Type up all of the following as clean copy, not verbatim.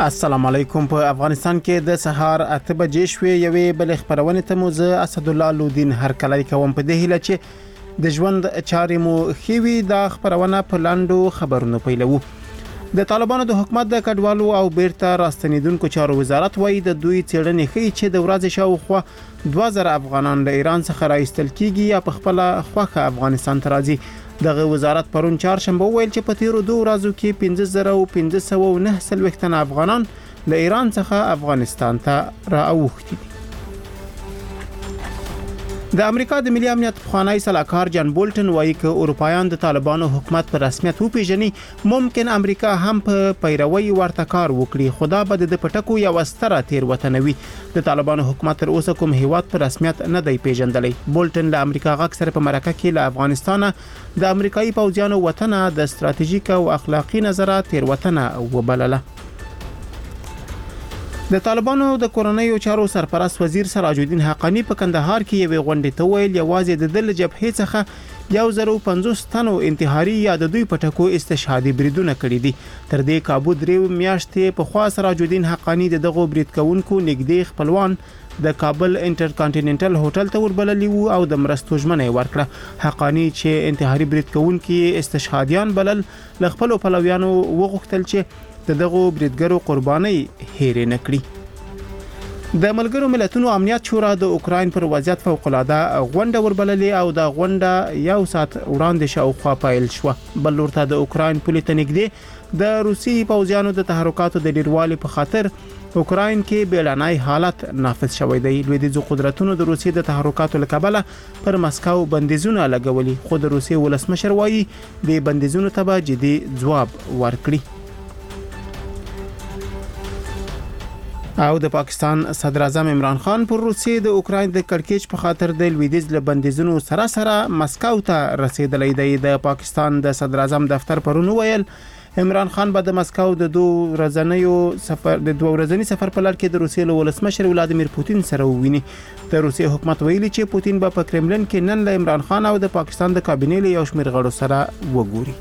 السلام علیکم. په افغانستان کې د سهار 8 بجې شوې یوې بل خبرونه ته مو زه اسد الله لودین هر کله کوم په دې هیله چې د ژوند چارې مو خېوي د خبرونه په لاندو خبرونو پیلو. د طالبانو د حکومت د کډوالو او بیرته راستنیدونکو چارو وزارت وایي د دوی څېړنې ښیي چې د ورځې شاوخوا 2000 افغانان له ایران څخه راایستل کیږي یا په خپل خوخه افغانستان ته راځي. دغه وزارت پرون چهارشنبه ویل چې په تیرو 2 ورځو کې 15509 افغانان له ایران څخه افغانستان ته راوښتي دي. د امریکا د ملي امنیت پخوانی سلاکار جان بولټن وایي چې اروپایان د طالبانو حکومت په رسمیت وپیژني ممکن امریکا هم په پیروي ورته کار وکړي، خدا به د پټکو یو ستره تیروتنوي. د طالبانو حکومت تر اوسه کوم هیواد په رسمیت نه دی پیژندلی. بولټن له امریکا غاک سره په مرکه کې له افغانستان د امریکایي پوځیانو وطن د ستراتیژیک او اخلاقی نظره تیروتنه وبلله. د طالبانو د کورنیو چارو سرپرست وزیر سراج الدین حقانی په کندهار کې یو غونډه ته ویل یوازې د دل جبهې څخه 150 تنو انتحاري یا د دوی پټکو استشهادي بریدونه کړی دي. تر دې کابو 3 میاشتې په خوا سراج الدین حقانی دغه برید کوونکو نږدې خپلوان د کابل انټرکانټیننټل هوټل ته وربللی وو او د مرستو ژمنه ورکړه. حقانی چې انتحاري برید کوونکي استشهادیان بلل له خپل پلویانو وغوښتل چې دغه بریدګرو قرباني هېر نه کړي. د ملګرو ملتونو امنیت شورا د اوکراین پر وضعیت فوق العاده غونډه وربللې او د غونډه یو ساعت وړاندې شاوخوا پیل شو. بل ورته د اوکراین پولیټ نږدې د روسي پوځیانو د تحرکاتو د ډیروالي په خاطر اوکراین کې بیلانای حالت نافذ شوی دی. لویدیځو قدرتونو د روسي د تحرکاتو لکبله پر مسکو بندیزونه لګولي، خو د روسي ولسمشر وایي د بندیزونو ته به جدي ځواب ورکړي. او د پاکستان صدر اعظم عمران خان پر روسیې د اوکراین د کړکېچ په خاطر د لویدیځ له بندیزونو سره مسکو ته رسیدلی دی. د پاکستان د صدر اعظم دفتر پرون ویل عمران خان به د مسکو د 2 ورځنی سفر په لړ کې د روسیې له ولسمشر ولادیمیر پوتین سره وویني. د روسیې حکومت ویلي چې پوتین به په کرملین کې نن له عمران خان او د پاکستان د کابینې له یو شمېر غړو سره وګوري.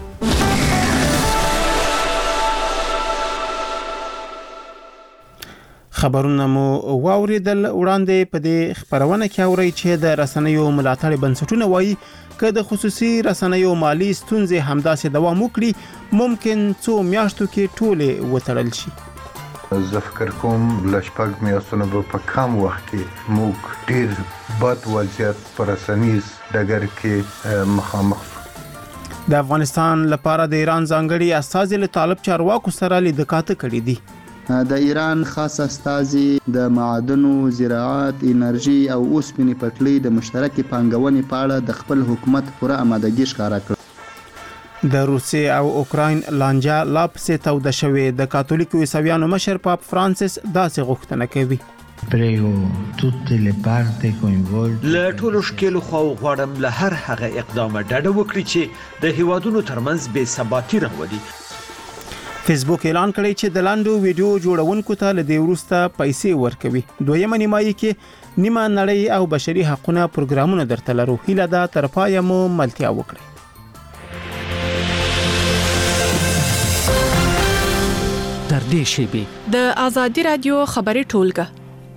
خبرونه مو واوریدل. وړاندې په دې خبرونه کې اوري چې د رسنیو ملاتړ بنسټونه وایي چې د خصوصي رسنیو مالی ستونزې همداسې دوام وکړي ممکن څو میاشتو کې ټوله وتړل شي. زه فکر کوم لشپږ میاشتونه په کم وخت کې موږ ډیر بد وضعیت پر رسنیز ډګر کې مخامخ. د افغانستان لپاره د ایران ځانګړي استازي له طالب چارواکو سره لیدکاته کړې دي. د ایران خاص استازي د معادنو، زراعت، انرژي او اوسپنې پټلۍ د مشترکې پانګونې په اړه د خپل حکومت پوره آمادګي ښکاره کړه. د روسیې او اوکراین لانجه لا پسې توده شوې. د کاتولیکو عیسویانو مشر پاپ فرانسیس داسې غوښتنه کوي. له ټولو شکلو خو غواړم له هر هغه اقدامه ډډه وکړي چې د هیوادونو ترمنځ بې ثباتي راولي. فیسبوک اعلان کړی چې د لاندو ویډیو جوړونکو ته له دې وروسته پیسې ورکوي. دویمه نیمایي کې نیمه نړۍ او بشري حقوقو پروګرامونه درته لرو. هیله ده تر پایه مو ملتیا وکړئ. تر دې شیبې د آزادي رادیو خبري ټولګه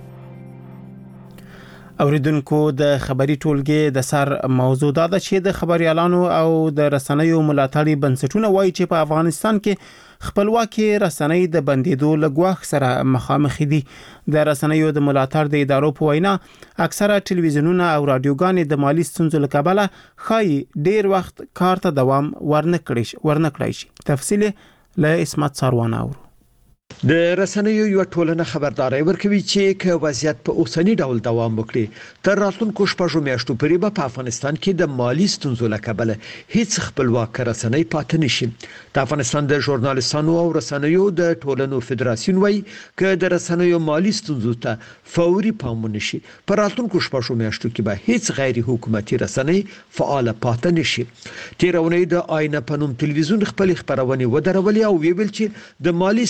اوریدونکو د خبري ټولګې د سر موضوع دا ده چې د خبريالانو او د رسنیو ملاتړي بنسټونه وایي چې په افغانستان کې خپلواکي رسنۍ د بندیدو لګواخ سره مخامخ دي. د رسنیو د ملاتړ د ادارو په وینا اکثره ټلویزیونونه او رادیوګانې د مالی ستونزو له کبله خای ډیر وخت کار ته دوام ورنکړي شي. تفصیل له اسمت ساروان اورو. د رسنیو یو ټولنه خبرداري ورکوي چې که وضعیت په اوسنی ډول دوام وکړي تر راتلونکو شپږو میاشتو پورې په افغانستان کې د مالی ستونزو له کبله هیڅ خپلواک رسنۍ پاتې نشي. د افغانستان د ژورنالیستانو او رسنیو د ټولنو فدراسیون وایي چې د رسنیو مالی ستونزو ته فوري پام ونشي په راتلونکو شپږو میاشتو کې به هیڅ غیر حکومتي رسنۍ فعال پاتې نشي. تیرونی د آینه پنوم تلویزیون خپل خبرونه ودرولې او ویل چې د مالی ستونزو له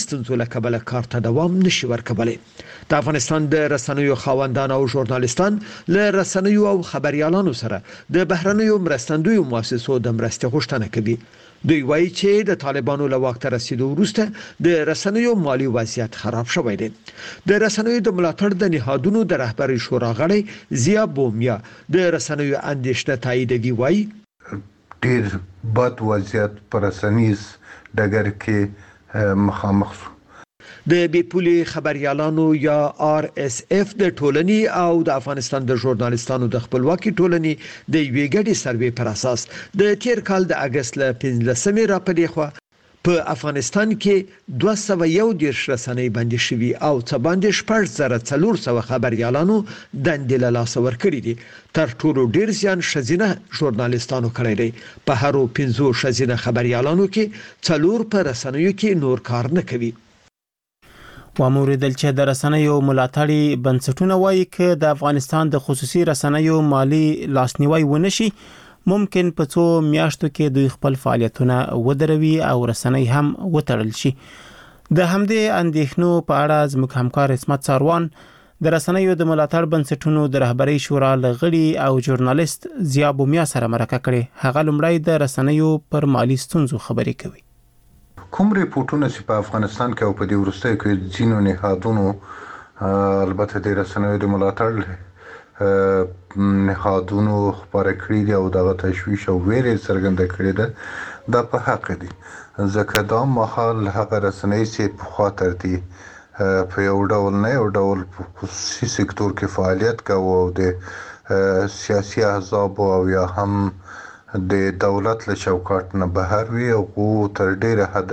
کبله کار ته دوام نشي ورکولی. د افغانستان د رسنیو خاوندان او ژورنالیستان له رسنیو او خبريالانو سره د بهرنیو مرستندویو مؤسسو د مرستې غوښتنه کوي. دوی وایي چې د طالبانو له واک ته رسیدو وروسته د رسنیو مالی وضعیت خراب شوی دی. د رسنیو د ملاتړ د نهادونو د رهبري شورا غړی زیا بومیا د رسنیو اندېښنه تاییدوي. وایي ډیر بد وضعیت پر رسنیز ډګر کې مخامخ شو. د بیپولي خبريالانو یا RSF د ټولنې او د افغانستان د ژورنالیستانو د خپلواکي ټولنې د یوې ګډې سروې پر اساس د تیر کال د اگست ل 15 راپدې خو په افغانستان کې 211 رسنۍ بندي شوي او څه باندې 1400 خبريالانو دندې له لاس ورکړي دي. تر ټولو ډیر زیان شزینه ژورنالیستانو کړی دی. په هرو 15 شزینه خبريالانو کې 4 په رسنیو کې نور کار نه کوي. واموریدل چې د رسنیو ملاتړي بنسټونه وایي چې د افغانستان د خصوصي رسنیو مالی لاسنیوي ونشي، ممکن په څو میاشتو کې دوی خپل فعالیتونه ودروي او رسنۍ هم وتړل شي. د همدې اندېښنو په اړه زموږ همکار اسمت ساروان د رسنیو د ملاتړ بنسټونو د رهبري شورا لغړي او ژورنالیست زیا بومیا سره مرکه کړې. هغه لومړی د رسنیو پر مالی ستونزو خبرې کوي. کوم ریپورتونه چې په افغانستان کې او په دې وروستیو کې ځینو نهادونو البته د رسنیو د ملاتړ نهادونو خبره کړې دي او دغه تشویش او ویرې څرګنده کړې ده، دا په حق دي. ځکه دا مهال هغه رسنۍ چې په خاطر دي په یو ډول نه یو ډول په خصوصي سکتور کې فعالیت کوي او د سیاسي احزاب او یا هم د دولت له چوکاټ نه بهر وي او تر ډیره حد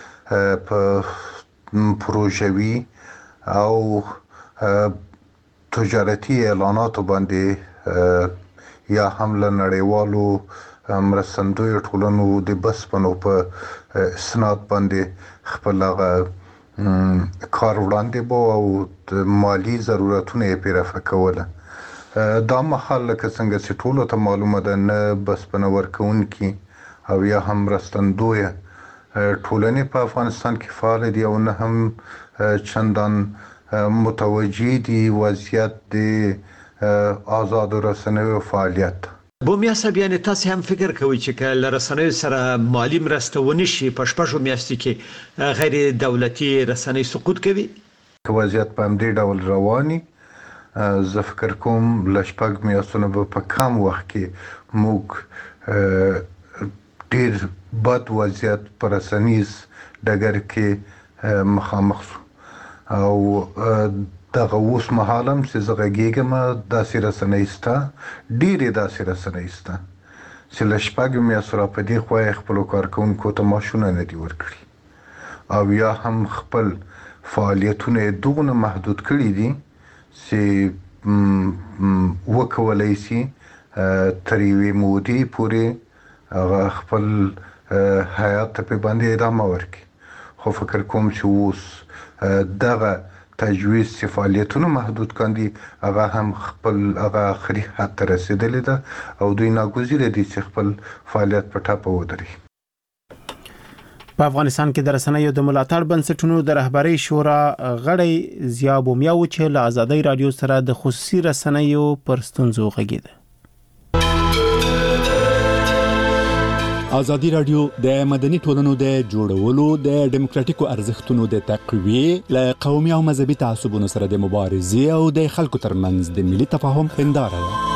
په پروژوي او تجارتي اعلاناتو باندې یا هم له نړیوالو مرستندویو ټولنو د بسپنو په اسناد باندې خپل کار وړاندې بو او مالی ضرورتونه یې پیرفه کوله. دا مهال لکه څنګه چې ټولو ته معلومه ده نه بسپنه ورکوونکي او یا هم مرستندویه ټولنې په افغانستان کې فعال دي او نه هم چندان متوجه دي وضعیت د آزاد رسنیو فعالیت. بومیا صاحب، یعنی تاسو هم فکر کوئ چې کله رسنیو سره مالی مرسته ونشي په شپږو میاشتو کې غیر دولتي رسنۍ سقوط کوي؟ که وضعیت په همدې ډول رواني، زه فکر کوم لشپږ میاشتونه به په کم وخت کې موږ ډیر بد وضعیت پر رسنیز ډګر کې مخامخ شو. او دغه اوس مهالم چې زه غږیږم داسې رسنۍ سته، ډېرې داسې رسنۍ سته چې له شپږو میاشتو راپدې خوا یې خپلو کارکوونکو ته معاشونه نه دي ورکړي او یا هم خپل فعالیتونه یې دومره محدود کړي دي چې وکولی شي تر یوې مودې پورې هغه خپل حیات ته په باندې ادامه ورکړي. خو فکر کوم چې اوس دغه تجویز چې فعالیتونه محدود کاندي هغه هم خپل هغه آخري حد ته رسیدلی ده او دوی ناګزیره دي چې خپل فعالیت په ټاپه ودري. په افغانستان کې د رسنیو د ملاتړ بنسټونو د رهبري شورا غړی زیا بومیا و چې له آزادۍ رادیو سره د خصوصي رسنیو پر ستونزو غږیده. ازادي رادیو د مدني ټولنو د جوړولو، د ډیموکراتیکو ارزښتونو د تقویې، له قومي او مذهبي تعصبونو سره د مبارزې او د خلکو ترمنځ د ملي تفاهم هنداره ده.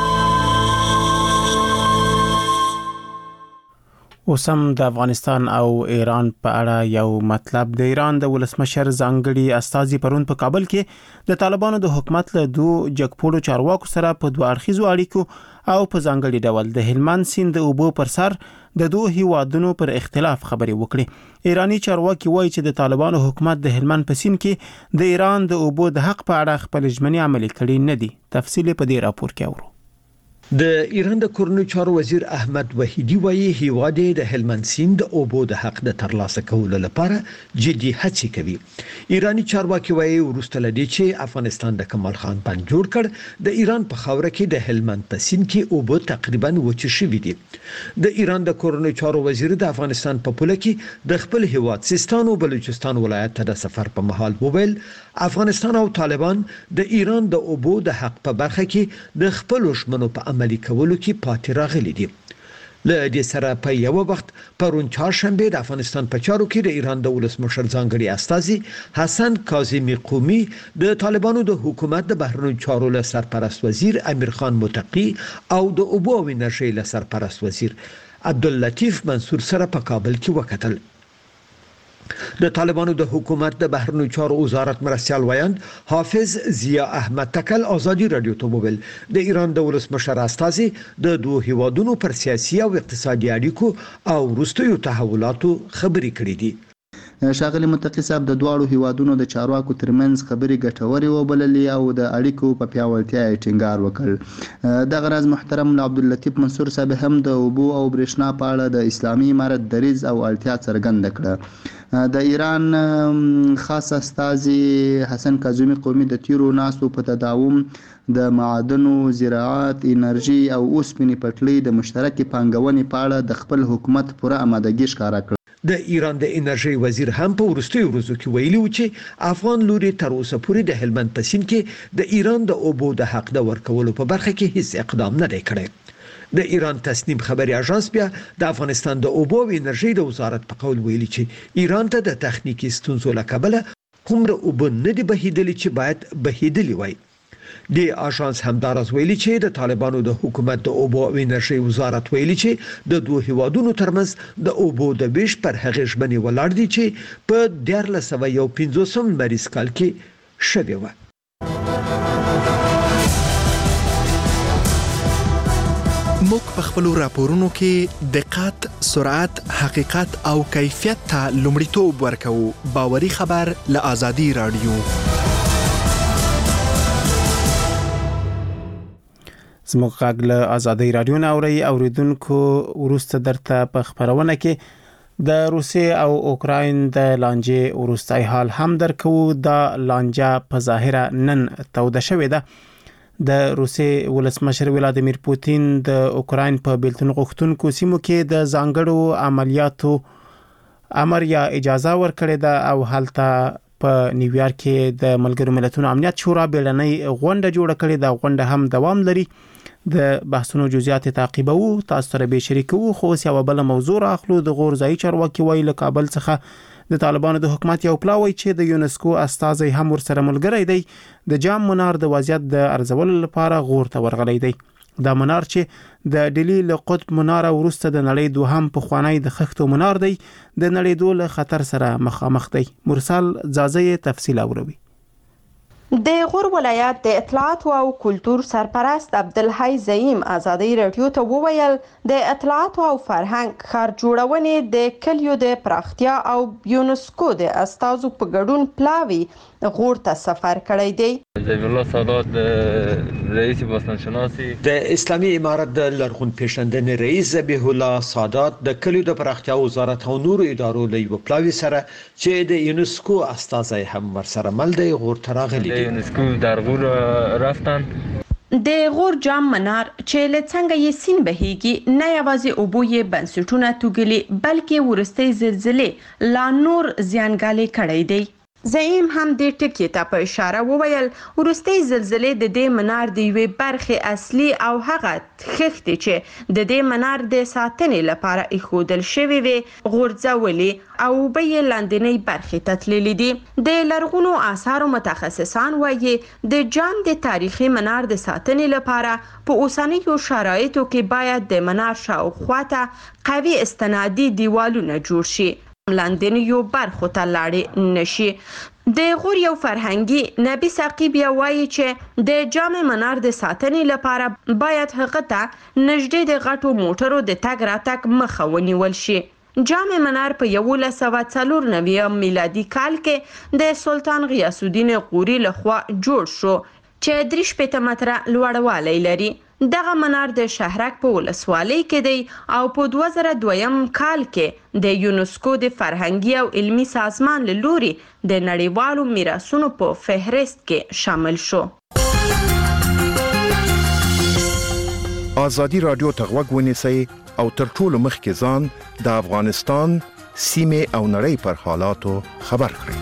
اوسم د افغانستان او ایران په اړه یو مطلب. د ایران د ولسمشر ځانګړي استازي پرون په کابل کې د طالبانو د حکومت له دوه جګپوړو چارواکو سره په دوه اړخیزو اړیکو او په ځانګړي ډول د هلمند سیند د اوبو پر سر د دوه هیوادونو پر اختلاف خبرې وکړي. ایرانی چارواکي وایي چې د طالبانو حکومت د هلمند په سیند کې د ایران د اوبو د حق په اړه خپل ژمنې عملي کړې نه دي. تفصیل په دې راپور کې اورو. د ایران د کورنیو چارو وزیر احمد وحیدی وایي هیواد د هلمند سیند او اوبو د حق د ترلاسه کولو لپاره جدي هڅې کوي. ایرانی چارواکي وایي وروسته لدی چې افغانستان د کمال خان بند جوړ کړ د ایران په خاوره کې د هلمند په سیند کې اوبو تقریبا وچ شوي دي. د ایران د کورنیو چارو وزیر د افغانستان په پوله کې د خپل هیواد سیستان او بلوچستان ولایت ته د سفر په مهال وویل افغانستان او طالبان د ایران د اوبو د حق په برخه کې د خپل ژمنو په عملي کولو کې پاتې راغلي دي. له دې سره په یو وخت پرون چهارشنبه د افغانستان په چارو کې د ایران د ولسمشر ځانګړي استازي حسن کاظمی قومي د طالبانو د حکومت د بهرنیو چارو له سرپرست وزیر امیر خان متقی او د اوبو او انرژي له سرپرست وزیر عبداللطیف منصور سره په کابل کې وکتل. د طالبانو د حکومت د بهرنیو چارو وزارت مرستیال ویاند حافظ ضیا احمد تکل ازادي رادیو ته وویل د ایران د ولسمشر استازي د دوه هیوادونو پر سیاسي او اقتصادي اړیکو او وروستیو تحولاتو خبرې کړې دي. ښاغلي متقی صاحب د دواړو هیوادونو د چارواکو ترمنځ خبرې ګټورې وبللې او د اړیکو په پیاوړتیا یې ټینګار وکړ. دغه راز محترم عبداللطیف منصور صاحب هم د اوبو او برېښنا په اړه د اسلامي امارت دریځ او اړتیا څرګنده کړه. د ایران خاص استازي حسن کاظمی قومي د تیرو ناستو په تداوم د معادنو، زراعت، انرژي او اوسپنې پټلۍ د مشترکې پانګونې په اړه د خپل حکومت پوره آمادګي ښکاره کړه. د ایران د انرژي وزیر هم په وروستیو ورځو کې ویلي و چې افغان لوري تر اوسه پورې د هلمند په سیند کې د ایران د اوبو د حق د ورکولو په برخه کې هیڅ اقدام نه دی کړی. د ایران تصنیم خبري اژانس بیا د افغانستان د اوبو او انرژي د وزارت په قول ویلي چې ایران ته د تخنیکی ستونزو له کبله هومره اوبه نه دي بهیدلي چې باید بهیدلي وای. د اژانس همدارس ویلي چې د طالبانو د حکومت د اوبو او انرژي وزارت ویلي چې د دوه هیوادونو ترمنځ د اوبو د ویش پر هغه ژمنې ولاړ دي چې په 1950 مریض کال کې شوی و. موږ په خپل راپورونو کې دقت، سرعت، حقیقت او کیفیت ته لومړیتوب ورکوو. باوري خبر له آزادي رادیو. زموږ غږ له آزادي رادیو نه اوریدونکو ورسته درته په خبرونه کې د روسیې او اوکراین د لانجې ورستای حال هم درکو. د لانجه په ظاهره نن توده شوې ده. د روسیې ولسمشر ولادیمیر پوتین د اوکراین په بیلتون غوښتونکو سیمو کې د ځانګړو عملیاتو امر یا اجازه ورکړې ده او هلته په نیویارک کې د ملګرو ملتونو امنیت شورا بیړنۍ غونډه جوړه کړې ده. غونډه هم دوام لري. د بحثونو جزئیات تعقیبو، تاسو سره به شریکو. خو یو بل موضوع اخلو. د غورځای چارواکي ویل کابل څخه د طالبانو د حکومت یو پلاوی چې د یونسکو استازي هم ورسره ملګری دی د جام منار د وضعیت د ارزولو لپاره غور ته ورغلی دی. دا منار چې د ډیلی له قطب منار ورسته د نړۍ دوهم پخوانی د خښتو منار دی د نړۍ دوله خطر سره مخامخ دی. مرسل زازه تفصیل اوروي. د غور ولایت د اطلاعات او کلتور سرپرست عبدالحی زعیم آزادی رادیو ته وویل د اطلاعات او فرهنګ ښار جوړونې د کلیو د پراختیا او یونسکو د استازو په ګډون پلاوی غور ته سفر کړی دی. ذبیح الله سادات رئیس باستانشناسی د اسلامي امارت د لرغون پیژندنې رئیس ذبیح الله سادات د کلیو د پراختیا وزارت او نورو ادارو له یو پلاوی سره چې د یونسکو استازي هم ورسره مل دی غور ته راغلي دي. یونسکو در غور رفتن. د غور جام منار چې له څنګه یې سین بهيږي نه یوازې اوبو یې بنسټونه توګلي بلکې ورستۍ زلزلې لا نور زیانګالي کړی دی. زعیم هم د ټکی ته په اشاره وویل ورستۍ زلزلې د دې منار د یوې برخې اصلي او هغه خښتې چې د دې منار د ساتنې لپاره ایښودل شوې وي غورځولې او به یې لاندنۍ برخې ته تللي دي. د لرغونو آثارو متخصصان وایي د جام د تاریخي منار د ساتنې لپاره په اوسنیو شرایطو کې باید د منار شاوخوا ته قوي استنادي دیوالونه جوړ شي لاندنی یو برخو ته لاړې نشي. د غور یو فرهنګي نبی ساقی بیا وایي چې د جام منار د ساتنې لپاره باید هغه ته نږدې د غټو موټرو د تګ راتګ مخه ونیول شي. جام منار په 1994 میلادي کال کې د سلطان غیاث الدین غوري لخوا جوړ شو چې 3 متره لوړوالی لري. دغه منار د شهرک په ولسوالۍ کې دی او په 2002 کال کې د یونسکو د فرهنګي او علمي سازمان له لوري د نړیوالو میراثونو په فهرست کې شامل شو. آزادی رادیو ته غوږ ونیسئ او تر ټولو مخکې ځان د افغانستان سیمې او نړۍ پر حالاتو خبر کړئ.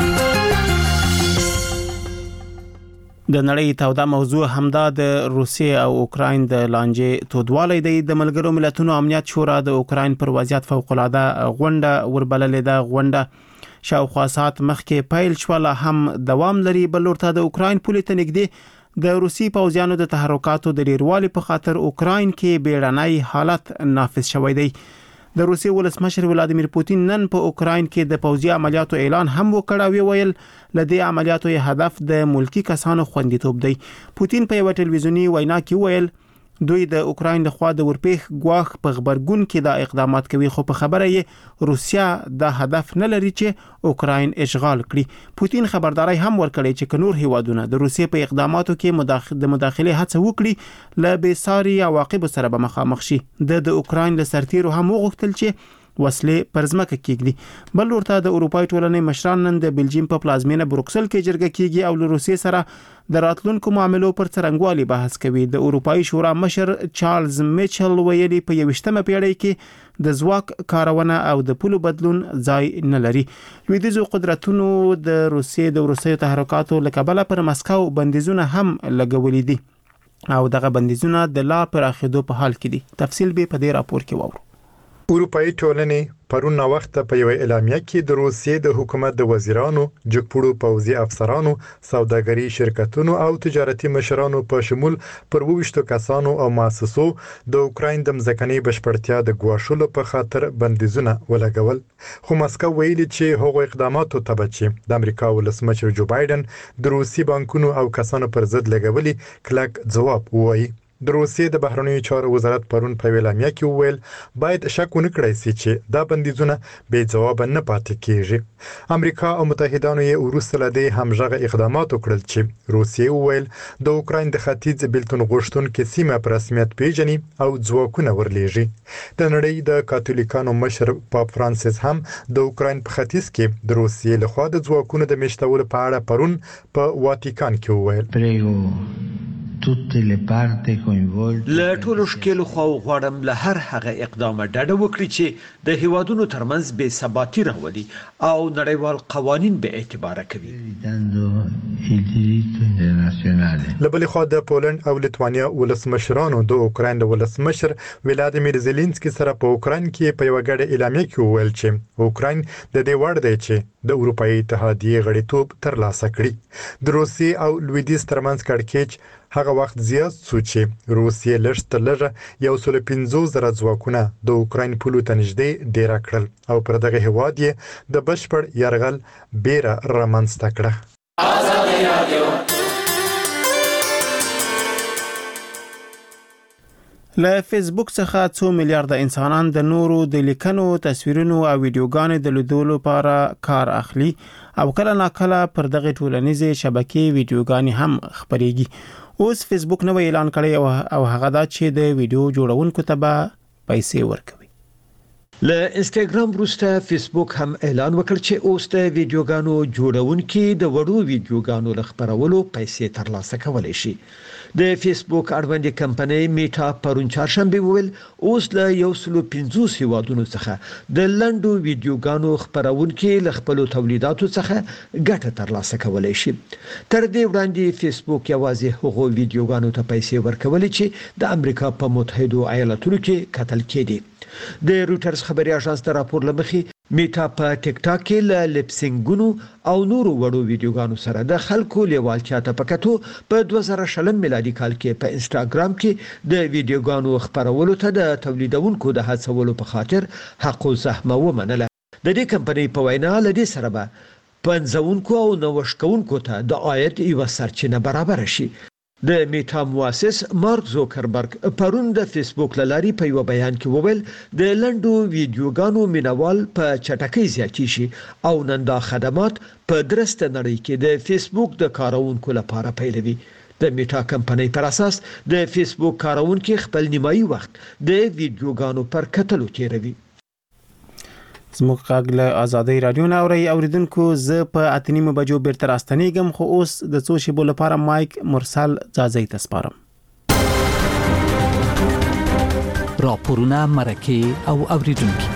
د نړۍ توده موضوع همدا د روسیې او اوکراین د لانجې تودوالی دی. د ملګرو ملتونو امنیت شورا د اوکراین پر وضعیت فوق العاده غونډه وربللې ده. غونډه شاوخوا ساعت مخکې پیل شوه، هم دوام لري. بل ورته د اوکراین پولې ته نږدې د روسي پوځیانو د تحرکاتو د ډیروالي په خاطر اوکراین کې بیړنی حالت نافذ شوی دی. د روسي ولسمشر ولادیمیر پوتین نن په اوکراین کې د پوځي عملیاتو اعلان هم وکړ او ویل لدې عملیاتو هدف د ملکی کسانو خوندیتوب دی. پوتین په یو ټلویزیونی وینا کې ویل دوی د اوکراین لخوا د ورپېخ ګواښ په خبرګون کې دا اقدامات کوي، خو په خبره یې روسیا د هدف نه لري چې اوکراین اشغال کړي. پوتین خبرداري هم ورکړي چې نور هیوادونه د روسیې په اقداماتو کې د مداخله هڅه وکړي ل بېساري عواقب سره به مخامخ شي. د اوکراین له سرتیرو هم وغوښتل چې وسلې پر ځمکه کېږدي. بل ورته د اروپای ټولنې مشران نن د بلجیم په پلازمینه بروکسل کې جرګه کیږي او له روسیې سره د راتلونکو معاملو پر څرنګوالي بحث کوي. د اروپای شورا مشر چارلز میچل ویلي په 21مه پیړۍ کې د ځواک کارونه او د پولو بدلون ځای نه لري. لویدیځو قدرتونو د روسیې د وروستیو تحرکاتو له کبله پر مسکو بندیزونه هم لګولي دي او دغه بندیزونه د لا پراخېدو په حال کې دي. تفصیل به په دې راپور کې وورو. اروپאי ټولنې پرون وخت په یو اعلامیه کې د روسیې د حکومت د وزیرانو، جګپوړو پوځي افسرانو، سوداګري شرکتونو او تجارتي مشرانو په شمول پر 20 کسانو او مؤسسو د اوکراین د ځمکني بشپړتیا د ګواښلو په خاطر بندیزونه ولګول. خو مسکو ویلي چې هغه اقداماتو ته چې د امریکا ولسمشر جو بایدن د روسي بانکونو او کسانو پر ضد لګولي کلک ځواب وایي. د روسیې د بهرنیو چارو وزارت پرون په اعلامیه کې وویل باید شک ونه کړی سي چې دا بندیزونه بې ځواب نه پاتې کیږي. امریکا او متحدانو یې وروسته له دې همغه اقدامات وکړل چې روسیې وویل د اوکراین د ختیځ بیلتون غوښتونکو سیمه په رسمیت پیژني او ځواکونه ورلیږي. د نړۍ د کاتولیکانو مشر پاپ فرانسیس هم د اوکراین په ختیځ کې د روسیې لخوا د ځواکونو د میشتولو په اړه پرون په واتیکان کې وویل له ټولو شکلو خو غواړم له هر هغه اقدامه ډډه وکړي چې د هیوادونو ترمنځ بې ثباتي راولي او نړیوال قوانین به اعتبار کوي. له بلې خوا د پولند او لیتوانیا ولسمشرانو د اوکراین د ولسمشر ولادیمیر زيلنسکي سره په اوکراین کې په یو غړ اعلامیه کې وویل چې اوکراین د دې وړ دی چې د اروپאי اتحادیې غړیتوب ترلاسه کړي. د روسیې او لویدیځ ترمنځ کړکېچ هغه وخت زیات سو چې روسیې لږ تر لږه 150,000 ځواکونه د اوکراین پولو ته نږدې ډیره کړل او پر دغه هواد یې د بشپړ یرغل بیره رامنځته کړه. له فیسبوک څخه 2 میلیارډ انسانان د نورو د لیکنو، تصویرونو او ویډیوګانو د لیدلو لپاره کار اخلي او کله ناکله پر دغه ټولنیزې شبکې ویډیوګانې هم خبريږي. اوس فیسبوک نو اعلان کړی او هغه دا چې د ویډیو جوړونکو ته به پیسې ورکوي. له انستګرام وروسته فیسبوک هم اعلان وکړ چې اوس د ویډیوګانو جوړونکي د وړو ویډیوګانو لخبرولو پیسې ترلاسه کولی شي. د فیسبوک اړوند کمپنۍ میټا پرون چهارشنبه ویل اوس له 150 هیوادونو څخه د لنډو ویډیوګانو خبرونکي لخپلو تولیداتو څخه ګټه ترلاسه کولی شي. تر دې وړاندې فیسبوک یوازې هغو ویډیوګانو ته پیسې ورکولې چې د امریکا په متحده ایالاتونو کې کتل کېدي. د رويټرز خبري اژانس د راپور لمخې میټا په ټیک ټاک کې له لپسینګونو او نورو وړو ویډیوګانو سره د خلکو لیوالتیا ته پکاتو په 2020 میلادي کال کې په انستګرام کې د ویډیوګانو خبرولو ته د تولیدونکو د هڅولو په خاطر حق او زحمه ومنله. د دې کمپنۍ په وینا لدې سره به پنځونکو او نوښتونکو ته د عاید یو سرچینه برابر شي. د میټا مؤسس مارک زوکربرګ پرون د فیسبوک لاري په یو بیان کې وویل د لنډو ویډیوګانو مینوال په چټکۍ زیاتی شي او نن دا خدمات په درسته نړۍ کې د فیسبوک د کارونکو لپاره پیلوي. د میټا کمپنۍ پر اساس د فیسبوک کارونکو خپل نیمایي وخت د ویډیوګانو پر کتلو تیروي. زموږ غږ له آزادۍ رادیو نه اوریدونکو زه په 8:30 بجو بیرته راستنیږم، خو اوس د څو شیبو لپاره مایک مرسل ځاځي ته سپارم. راپورونه، مرکه او اوریدونکو.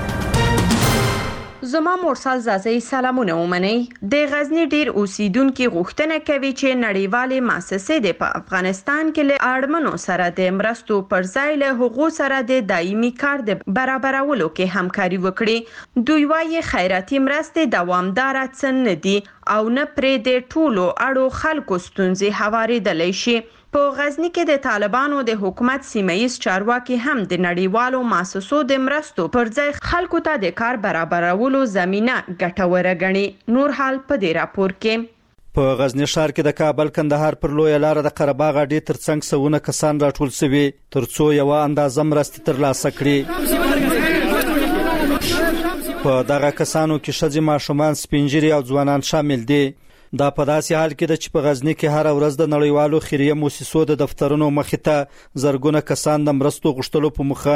زما مرسل زازی سلامونه ومني. د غزنی ډیر اوسیدونکو غوښتنه کوي چې نړیوالې مؤسسې د افغانستان کې له اړمنو سره د مرستو پر ځای له حقوق سره د دایمي کار د برابرولو کې همکاري وکړي. دوی وايي خیراتي مرستې دوامدار څن نه دي او نه پرې د ټولو اړو خلکو ستونزې هواریدلی شي. په غزنی کې د طالبانو د حکومت سیمه‌ایز چارواکي هم د نړیوالو مؤسسو د مرستو پر ځای خلکو ته د کار برابرولو زمينه ګټوره ګڼي. نور حال په دې راپور کې. په غزنی ښار کې د کابل کندهار پر لوی لار د قرهباغ اډې ترڅنګ سونه کسان راټول شوي ترڅو یو اندازه مرستې ترلاسه کړي. په دغه کسانو کې ښځې، ماشومان، سپینجیري او ځوانان شامل دي. دا په داسې حال کې د چې په غزنی کې هر ورځ د نړیوالو خیریه مؤسسو د دفترونو مخې ته زرګونه کسان د مرستو غوښتلو په مخه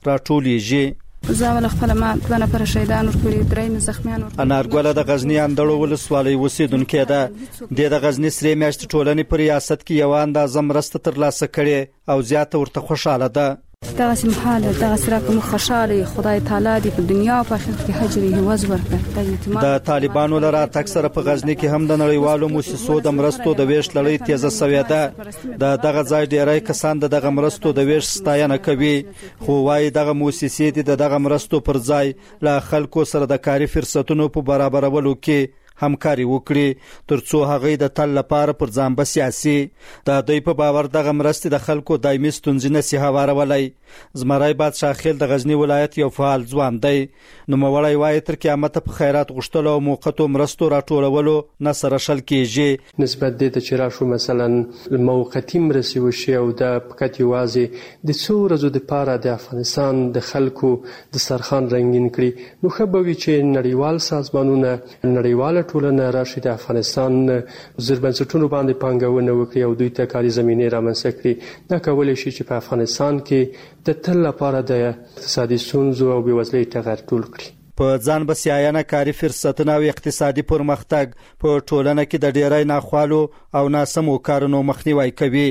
راټولیږي. زاول خپل ما 2 نفر شهیدان ورکړي، 3 زخمیان ورکړي. انارګل د غزنی اندړو ولسوالۍ اوسیدونکې ده. د غزنی سری میاشتې ټولنې په ریاست کې یو اندازه مرسته ترلاسه کړي او زیاته ورته خوشاله ده. دغه سمحاله دغه سره کوم خوشاله خدای تعالی دی په دنیا او په آخرت کې حجره هوز ورکړي. د طالبانو لره تک سره په غزنی کې هم د نړیوالو مؤسسو د مرستو د ویش لړۍ تیزه شوې ده. دغه ځای ډیری کسان دغه مرستو د ویش ستاینه کوي، خو وايي دغه مؤسسې دغه مرستو پر ځای له خلکو سره د کاري فرصتونو په برابرولو کې همکاري وکړي ترڅو هغه د تل لپاره پر ځان بسیاسي. د دوی په باور دغه مرستې د خلکو دایمي ستونزې نشي هوارولای. زمرای بادشاه خیل د غزنی ولایت یو فعال ځوان دی. نوموړی وايي تر قیامت په خیرات غوښتلو او موقتو مرستو راټولولو نه سره شل کیږي. نسبت د چراشو مثلا موقتی مرستې وشي او د فقط یوازې د څو ورځو لپاره د افغانستان د خلکو د سرخان رنگین کړي، نو خبروي چې نړیوال سازمانونه، نړیوال ټولنه راشي د افغانستان زربنسټونو باندې پانګونه وکړي او دوی ته کاري زمینه رامنځته کړي. دا کولای شي چې په افغانستان کې د تل لپاره د اقتصادي ستونزو او بېوزلۍ ټغر ټول کړي. په ځان بسیاینه کاري فرصتونه او اقتصادي پرمختګ په ټولنه کې د ډیری ناخوالو او ناسمو کارونو مخنیوي کوي.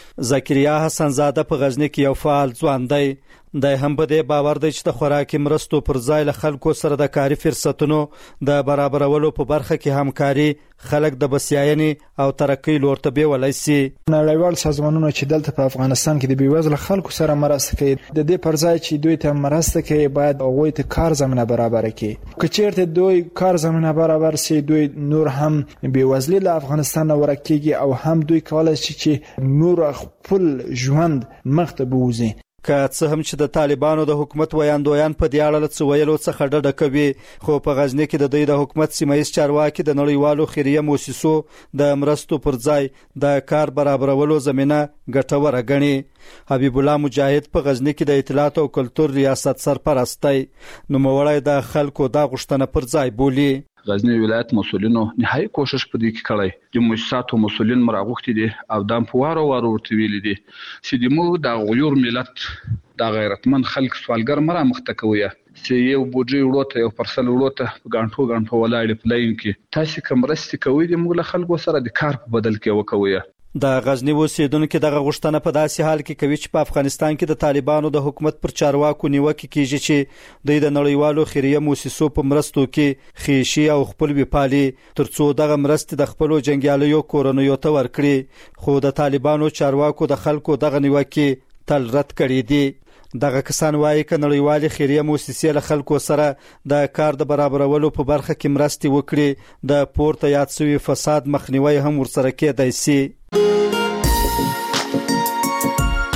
زکریا حسن زاده په غزنی کې یو فعال ځوان دی. د هم په دې باور دی چې د خوراکي مرستو پر ځای له خلکو سره د کاري فرصتونو د برابرولو په برخه کې همکاري خلک د بسیاینې او ترقۍ لور ته بیولای شي. نړیوال سازمانونه چې دلته په افغانستان کې د بیوزله خلکو سره مرسته کوي، د دې پر ځای چې دوی ته مرسته کوي باید هغوی ته کار زمینه برابر کړي. که چیرته دوی کار زمینه برابر شي، دوی نور هم بیوزلي له افغانستان نه ورکیږي او هم دوی کولای شي چې نور خپل ژوند مخ ته بوځي. که څه هم چې د طالبانو د حکومت ویاندویان په دې اړه له څه ویلو څخه ډډه کوي، خو په غزنی کې د دوی د حکومت سیمه‌ایز چارواکي د نړیوالو خیریه مؤسسو د مرستو پر ځای د کار برابرولو زمینه ګټوره ګڼي. حبیب الله مجاهد په غزنی کې د اطلاعات او کلتور ریاست سرپرست دی. نوموړی د خلکو د غوښتنه پر ځای بولي. غزنی ولایت مسولینو نهایي کوشش په دې کې کړی. د مؤسساتو مسولین مراغوختي دي او د وارو ورته ویل دي چې د مو د غیور ملت د غیرتمن خلک سوالګر مرا مختکوي چې یو بوجي وروته یو پرسل وروته غانټو ولاړ پلاین کې تاسو کوم رستي کوي د موږ خلکو سره د کار په بدل کې وکوي. د غزنی اوسیدونکو دغه غوښتنه په داسې حال کې کوي چې په افغانستان کې د طالبانو د حکومت پر چارواکو نیوکه کیږي چې د نړیوالو خیریه مؤسسو په مرستو کې خیشي او خپل وپالي ترڅو دغه مرستې د خپل جنگیالیو کورونیو ته ورکړي، خو د طالبانو چارواکو د خلکو دغه نیوکه تل رد کړې دي. دغه کسان وایي چې نړیوال خیریه مؤسسې له خلکو سره د کار د برابرولو په برخه کې مرستې وکړي، د پورته یاد شوی فساد مخنیوي هم ورسره کېدای شي.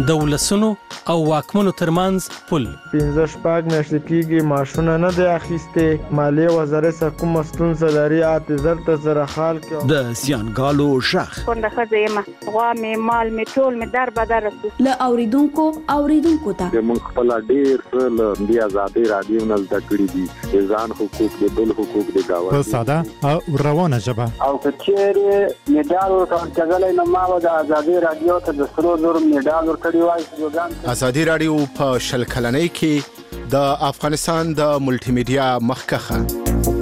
د ولسونو او واکمنو ترمنځ پل 15 میاشتې کېږي معاشونه نه دی اخیستې مالیه وزارت څخه کوم ستونزه لري اعتذار ته سره حال کې د زیانګالو شخ څنګه خځه یم غوا مې مال مې ټول مې در بدر ل اوریدونکو ته موږ خپل ډیر له دی آزادي رادیو نه زده کړی دي ځان حقوق د بل حقوق د گاوه په ساده او روانه ژبه او کچېره میډال ورکړل نو ما د آزادي رادیو ته د سرو زر میډال ورکړی وای آزادي رادیو په شل کلنۍ کې د افغانستان د ملټي میډیا مخکخه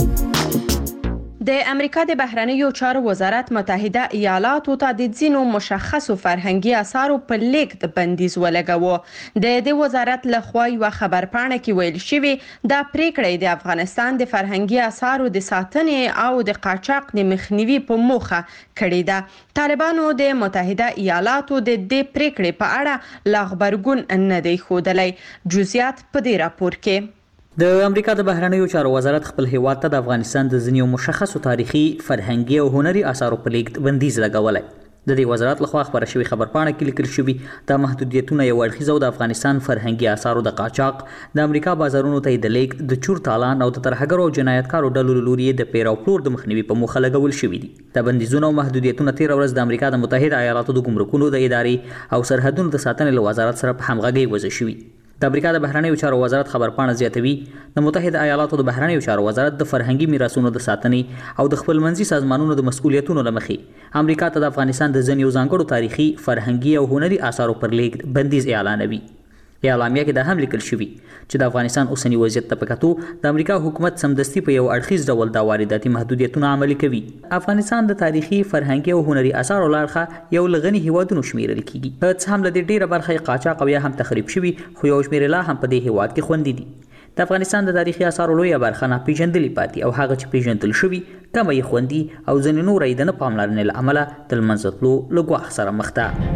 د امریکا د بهرنیو چارو وزارت متحده ایالاتو ته د ځینو مشخصو فرهنګي آثارو په لیږد بندیز ولګاوه. د وزارت لخوا یو خبرپاڼه کې ویل شوی دا پریکړه د افغانستان د فرهنګي آثارو د ساتنې او د قاچاق د مخنیوي په موخه کړې ده. طالبانو د متحده ایالاتو د دې پریکړې په اړه لا خبرګون نه دی ښودلی. جزئیات په دې راپور کې. د امریکا د بهرنیو چارو وزارت خپل هیواد ته د افغانستان د ځینو مشخصو تاریخي، فرهنګي او هنري آثارو په لیږد بندیز لګولی. د دې وزارت لخوا خبره شوې خبرپاڼه کې لیکل شوي دا محدودیتونه یو اړخیز او د افغانستان فرهنګي آثارو د قاچاق، د امریکا بازارونو ته د لیږد، د چور تالان او د ترهګرو او جنایتکارو ډلو له لوري د پیر او پلور د مخنیوي په موخه لګول شوي دي. دا بندیزونه او محدودیتونه تېره ورځ د امریکا د متحده ایالاتو د ګمرکونو د ادارې او سرحدونو د ساتنې له وزارت سره په همغږۍ وضع شوي. د امریکا د بهرنیو چارو وزارت خبرپاڼه زیاتوي د متحده ایالاتو د بهرنیو چارو وزارت د فرهنګي میراثونو د ساتنې او د خپلمنځي سازمانونو د مسؤلیتونو له مخې امریکا ته د افغانستان د ځینو ځانګړو تاریخي، فرهنګي او هنري آثارو پر لیږد بندیز اعلانوي. اعلامیه کې دا هم لیکل شوي چې د افغانستان اوسنی وضعیت ته په کتو د امریکا حکومت سمدستي په یو اړخیز ډول دا وارداتي محدودیتونه عملي کوي. افغانستان د تاریخي، فرهنګي او هنري آثارو له اړخه یو له غني هیوادونو شمیرل کیږي. څه هم له دې ډیره برخه قاچاق او یا هم تخریب شوي، خو یو شمېر لا هم په دې هیواد کې خوندي دي. د افغانستان د تاریخي آثارو لویه برخه ناپېژندلې پاتې او هغه چې پېژندل شوي کمه یې خوندي او ځینې نور یې د نه پاملرنې له امله د له منځه تلو له ګواښ سره مخ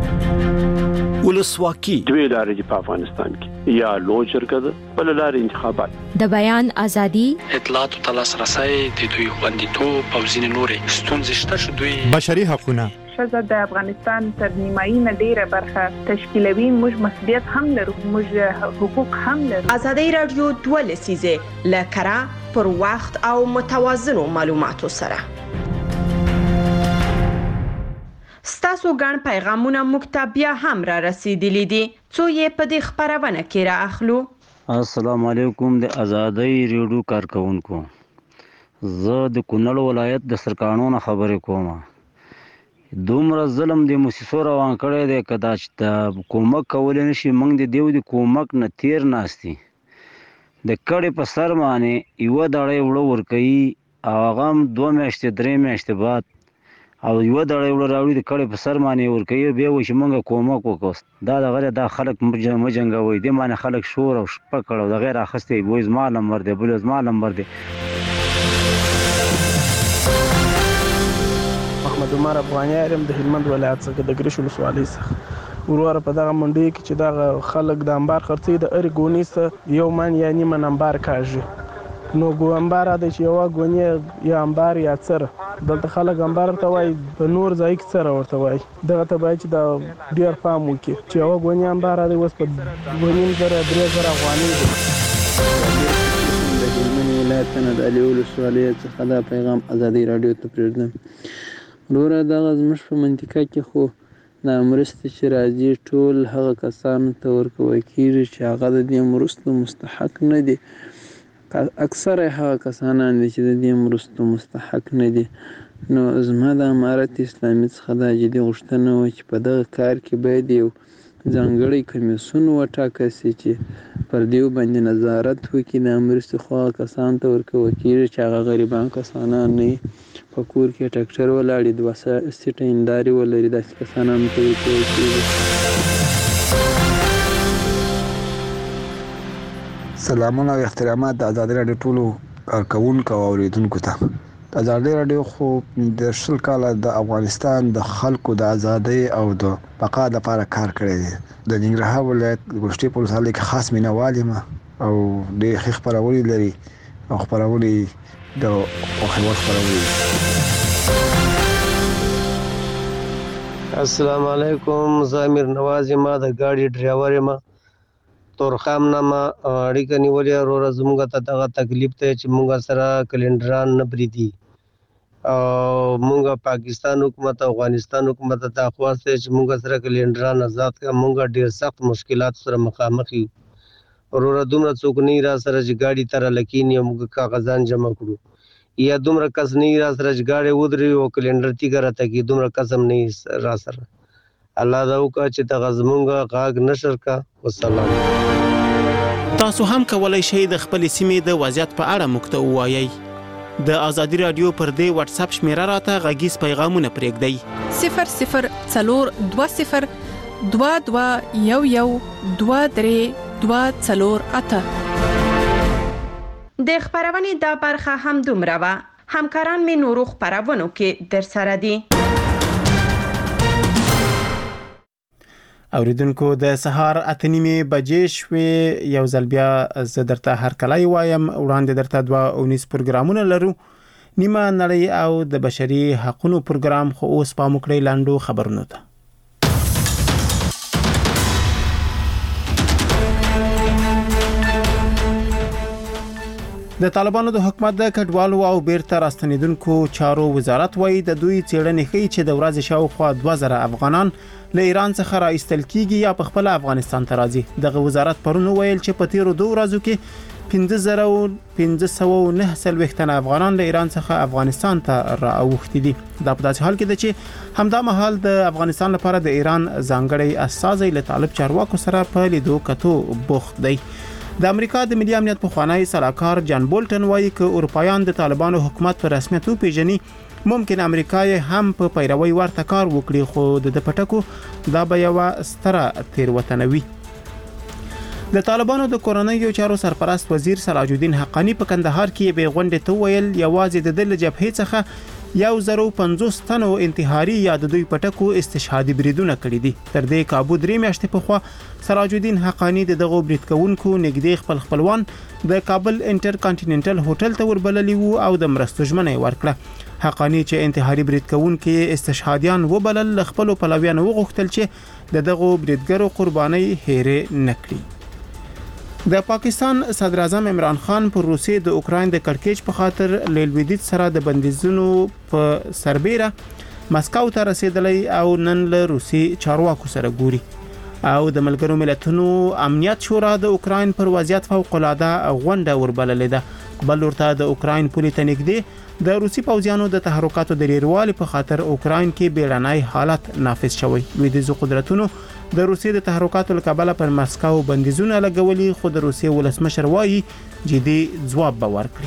ده. ولسواکي دوی لارې په افغانستان کې یا لوی شرکت بل لارې انتخابات د بیان ازادي، اطلاعات او تلاسرسي د دوی خوندیتوب او ځینې نورې ستونزې شته چې دوی بشري حقوقونه ښځه د افغانستان تر نیمایي نه ډیره برخه تشکیلوي. موږ مسؤلیت هم لرو، موږ حقوق هم لرو. ازادي رادیو 2 لسیزه لکرا پر وخت او متوازنو معلوماتو سره. ستاسو ګڼ پیغامونه موږ ته بیا هم را رسیدلی دي، څو یې په دې خپرونه کې را اخلو. السلام علیکم د آزادۍ ریډیو کارکونکو، زه د کونړ ولایت د سرکانو خبرې کوم. دومره ظلم د موسسو روان کړی دی که دا چې د کومک کولی نشي، موږ د دیو د کومک نه تیر ناستي د کړې په سر باندې یوه دړۍ وړه ورکوي او هغه هم 2 میاشتې 3 میاشتې بعد او یوه دړۍ وړه راوړي د کړې په سر باندې ورکوي، بیا وایي چې موږ کومک وکړو. دا دغه دا خلک مه جنګوئ، دې باندې خلک شور او شپه کړ او د غیر اخیستی وایي زما نمبر دی، بل زما نمبر دی. محمد عمر افغاني یم د هلمند ولایت څخه د ګریش ولسوالۍ څخه. وروره په دغه منډۍ کې چې دغه خلک د انبار خرڅوي د هرې ګونې څخه یو من یا نیمه انبار کاږي. نو انبار دی چې یوه ګونې یا انبار یا څره، دلته خلک انبار ته وایي، په نور ځای کې څره ورته وایي. دغه ته باید چې دا ډېر پام وکړي چې یوه ګونې انبار دی اوس په 2.5 3 افغانۍ دی. د هلمند ولایت نه د علي ولسوالۍ څخه دا پیغام ازادي راډیو ته پرېږدم. وروره دغه زموږ په منطقه کې خو دا مرستې چې راځي ټول هغه کسانو ته ورکول کېږي چې هغه د دې مرستو مستحق نه دي. اکثره هغه کسانان دي چې د دې مرستو مستحق نه دي. نو زما د امارت اسلامي څخه دا جدي غوښتنه وه چې په دغه کار کې باید یو ځانګړی کمیسیون وټاکل سي چې پر دې باندې نظارت وکړي. دا مرستې خو هغه کسانو ته ورکول کېږي چې هغه غریبان کسانان نه وي، په کور کې ټکټر ولاړ 2 سیټه هندارې ولري، داسې کسانانو ته ورکول کېږي. سلامونه او احترامات د ازادي راډیو ټولو کارکونکو او اوریدونکو ته. ازادي راډیو خو د 20 کاله د افغانستان د خلکو د ازادۍ او د بقا لپاره کار کړی دی. د ننګرهار ولایت ګوشتې په ولسوالۍ کې خاص مینوال یم او ډېر ښې خپرونې لري او خپرونې د خوښۍ وړ خپرونې دي. السلام علیکم، زه امیر نواز یم، د ګاډي ډرایور یم، تورخم نامه. اړیکه نیولې وروره زموږ ته دغه تکلیف دی چې موږ سره کلندران نه بریدي او موږ پاکستان حکومت او افغانستان حکومت ته خواست دی چې موږ سره کلندران آزاد کړه. موږ ډیر سخت مشکلات سره مخامخ یو وروره. دومره څوک نه را سره چې ګاډي ته رالکینی او موږ کاغذان جمع کړو، یا دومره کس نه را سره چې ګاډي ودرې او کلندر تیګه راته کې دومره قسم نه را سره. الله دا وکړه چې دغه زمونږ غاږ نشر کا. والسلام. تاسو هم کولای شئ د خپل سیمې د وضعیت په اړه موږ ته ووایئ. د ازادي رادیو پر دې واتس اپ شمیره راته غږیز پیغامونه پرېږدئ. 0020 2211 23 د خبرونې دا برخه هم دومره وه. همکاران مې نورو خبرونو کې در سره دي. اوریدونکو د سهار 8:30 بجې شوې. یو ځل بیا زه درته هرکلی وایم. وړاندې درته 2 پروګرامونه لرو، نیمه نړۍ او د بشري حقوقو پروګرام. خو اوس پام وکړئ لاندو خبرونو ته. د طالبانو د حکومت د کډوالو او بیرته راستنیدونکو چارو وزارت وایي د دوی څېړنې ښیي چې د ورځې شاوخوا 2000 افغانان له ایران څخه راایستل کیږي یا په خپل افغانستان ته راځي. دغه وزارت پرون ویل چې په تیرو 2 ورځو کې 1509 تنه افغانان له ایران څخه افغانستان ته راوښتي دي. دا په داسې حال کې ده چې همدا مهال د افغانستان لپاره د ایران ځانګړی استازی له طالب چارواکو سره په لیدو کتو بوخت دی. د امریکا د ملي امنیت پخوانی سلاکار جان بولټن وایي چې اروپایان د طالبانو حکومت په رسمیت وپیژني، ممکن امریکا هم په پیروي ورته کار وکړي، خو د پټکو دا به یو ستره تیروتنه وي. د طالبانو د کورنیو چارو سرپرست وزیر سراج الدین حقانی په کندهار کې به غونډه ته ویل یوازې د دل جبهې څخه 150 تنو انتحاري یا د دوی پټکو استشهادي بریدونه کړي دي. تر دې کابو 3 میاشتې پخوا سراج الدین حقانی دغه برید کوونکو نږدې خپلوان د کابل انټر کانټیننټل هوټل ته وربللی وو او د مرستو ژمنه ورکړه. حقانی چې انتحاري برید کوونکو استشهادیان وبلل، خپل پلویان وغوښتل چې دغه بریدګرو قرباني هېره نکړي. د پاکستان صدر اعظم عمران خان پر روسیې د اوکراین د کړکېچ په خاطر لیلویدیت سره د بندیزونو په سربېره مسکو ته رسیدلی او نن له روسي چارواکو سره ګوري. او د ملګرو ملتونو امنیت شورا د اوکراین پر وضعیت فوق العاده غونډه وربللې ده. بل ورته د اوکراین پولې ته نږدې د روسي پوځیانو د تحرکاتو د ډیروالي په خاطر اوکراین کې بیړنی حالت نافذ شوی. لویدیځو قدرتونو د روسي د تحرکاتو لکبله پر مسکو بندیزونه لګولي، خو د روسي ولسمشر وایي جدي ځواب به ورکړي.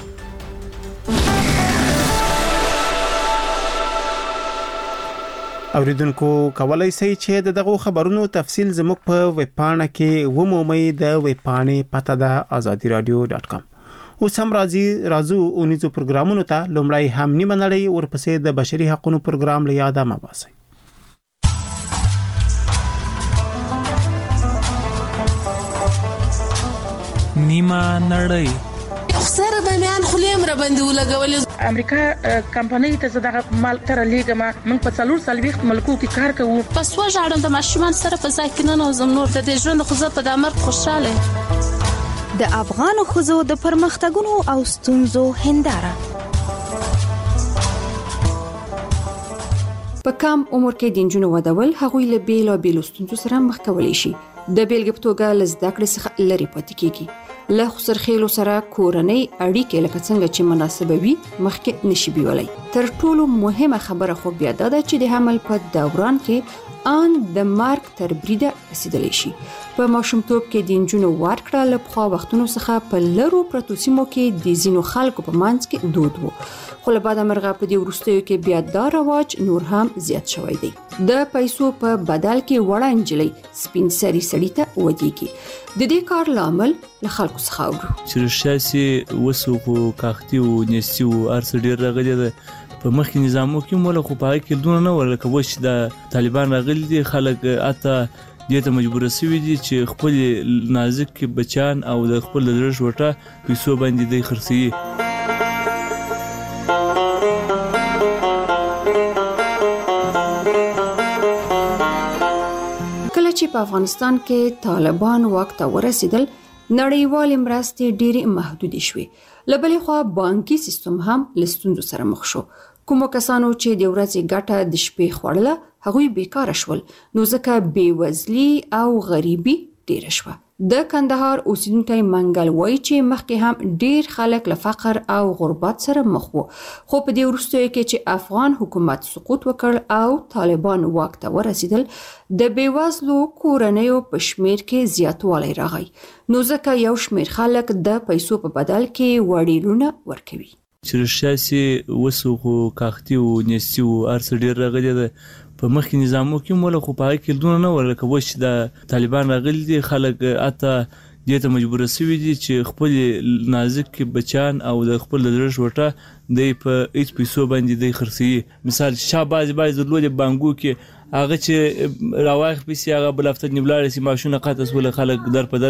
اوریدونکو کولای شئ چې دغه خبرونو تفصیل زموږ په ویب پاڼه کې ومومئ. د ویب پاڼې پته ده azadiradio.com. اوس هم راځو اونیزو پروګرامونو ته. لومړی هم نیمه نړۍ، ورپسې د بشري حقوقو پروګرام له یاده مه باسئ. نیمه نړۍ. سره به میان خلیم را باندې ولګولې. امریکا کمپنۍ ته زداغه مال تر لیګه من په 440 ملکو کې کار کوو. پس وژاړم د ماشومان سره په ځای کې نه نوزم نور د دې ژوند خو زه په دامر خوشاله. د افغان خزو د پرمختګونو او ستونزو هنداره. په کم عمر کې د نجونو ودول هغوی له بیلو ستونزو سره مخ کولی شي. د بیلګې په توګه له زده کړې څخه لرې پاتې کیږي. له خسرخېلو سره کورنۍ اړیکې لکه څنګه چې مناسبه وي مخکې نشي بیولای. تر ټولو مهمه خبره خو بیا دا ده چې د حمل په دوران کې ان د مارک تر بریده رسیدلی شي. په ماشومتوب کې د نجونو ورکړه له پخوا وختونو څخه په لرو پرتو سیمو کې د ځینو خلکو په منځ کې دود وو، خو له بعده مرغه په دې وروستیو کې بیا دا رواج نور هم زیات شوی دی. د پیسو په بدل کې وړه نجلۍ سپین سری سړی ته ودیږي. د دې کار لامل له خلکو څخه اورو چې شاسي وسوکو کاختي او نسیو ارس ډیر راغلي ده په مخکې نظامو کې مولا خو پای کې دونه نه ورکه وش د طالبان راغلي دي. خلک اته دې ته مجبور شوي دي چې خپل نازک بچان او د خپل درش وټه پیسو باندې د خرڅي. چې په افغانستان کې طالبان واک ته ورسېدل نړیوال مرستې ډېرې محدودې شوې لبلې خوا بانکي سیستم هم له ستونزو سره مخ شو کومو کسانو چې د ورځې ګټه د شپې خوړله هغوی بیکاره شول نو ځکه بېوزلي او غریبي ډېره شوه د کندهار اوسیدونکی منګل وایي چې مخکې هم ډېر خلک له فقر او غربت سره مخ وو خو په دې وروستیو کې چې افغان حکومت سقوط وکړ او طالبان واک ته ورسېدل د بېوزلو کورنیو په شمېر کې زیاتوالی راغی نو ځکه یو شمېر خلک د پیسو په بدل کې وړیلونه ورکوي چې رښتیا سي وسو خو کاختي او نيستي او ارڅ ډېر راغلي ده په مخکې نظامو کې مولا خو په هغه کې دونه نه ورکه و چې د طالبان راغلي دي خلک اته دې ته مجبور شوي دي چې خپل نازک بچان او د خپل درش وټه د په هیڅ پیسو باندې د خرڅي مثال شاباز درلود بانګو کې هغه چې راوخ پیسې هغه بل هفته نیولار سي ماشونه قاطس ول خلک در په